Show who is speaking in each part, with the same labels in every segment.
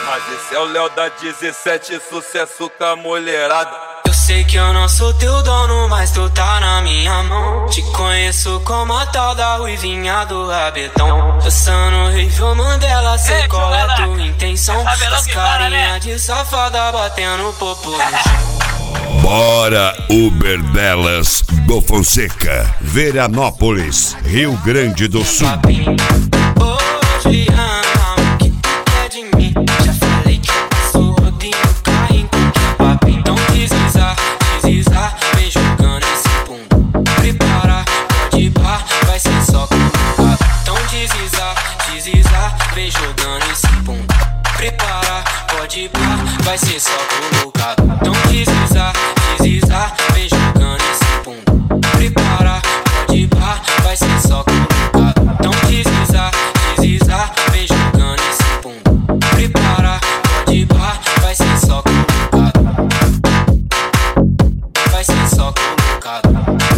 Speaker 1: Mas esse é o Léo da 17, sucesso com a mulherada.
Speaker 2: Eu sei que eu não sou teu dono, mas tu tá na minha mão. Te conheço como a tal da ruivinha do rabetão. Dançando Rival Mandela, sei qual é tua intenção. As carinha de safada batendo popo no chão.
Speaker 3: Bora Uber delas do Fonseca, Veranópolis, Rio Grande do Sul.
Speaker 2: Hoje ama o que tu quer de mim. Já falei que eu passo rodinho, cai em qualquer papinho. Então deslizar, vem jogando esse bumbum. Prepara, pode ir pá, vai ser só colocado. Então deslizar, vem jogando esse bumbum. Prepara, pode ir pá, vai ser só colocado. Então deslizar, vem jogando esse bumbum. Prepara, pode ir pá, vai ser só colocado. Então deslizar, vem jogando esse bumbum. Prepara, pode ir pá, vai ser só colocado. Vai ser só colocado.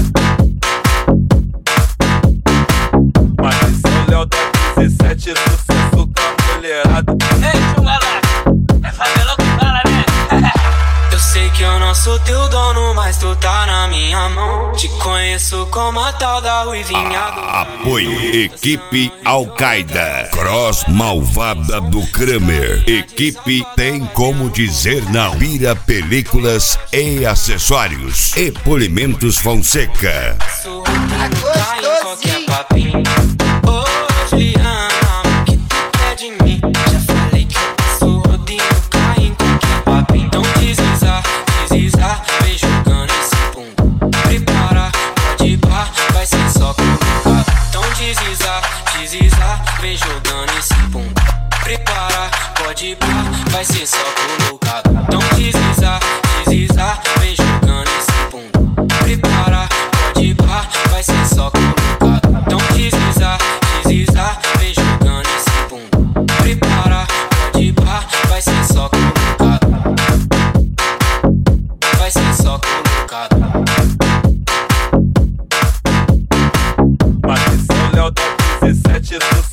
Speaker 1: Mas esse é o Léo da 17, sucesso com a mulherada.
Speaker 4: Ei, chungala, é favela com cara, né?
Speaker 2: Eu sei que eu não sou teu dono, mas tu tá na minha mão. Te conheço como a tal da ruivinha do
Speaker 3: Apoio Equipe Al-Qaeda, Cross Malvada do Kramer. Equipe tem como dizer não. Pira Películas e Acessórios e Polimentos Fonseca.
Speaker 2: cai em qualquer papinho. Hoje ama o que tu quer de mim. Já falei que eu passo rodinho, cai em qualquer papinho. Então deslizar, vem jogando esse bumbum. Prepara, pode ir pá, vai ser só colocado. Então deslizar, vem jogando esse bumbum. Prepara, pode ir pá, vai ser só colocado. Então deslizar, vem jogando esse bumbum. Prepara, pode ir pá, vai ser só colocado. Então deslizar, vem jogando esse bumbum. Prepara, pode ir pá, vai ser só colocado. Vai ser só colocado.
Speaker 1: Mas esse é o Léo da 17, sucesso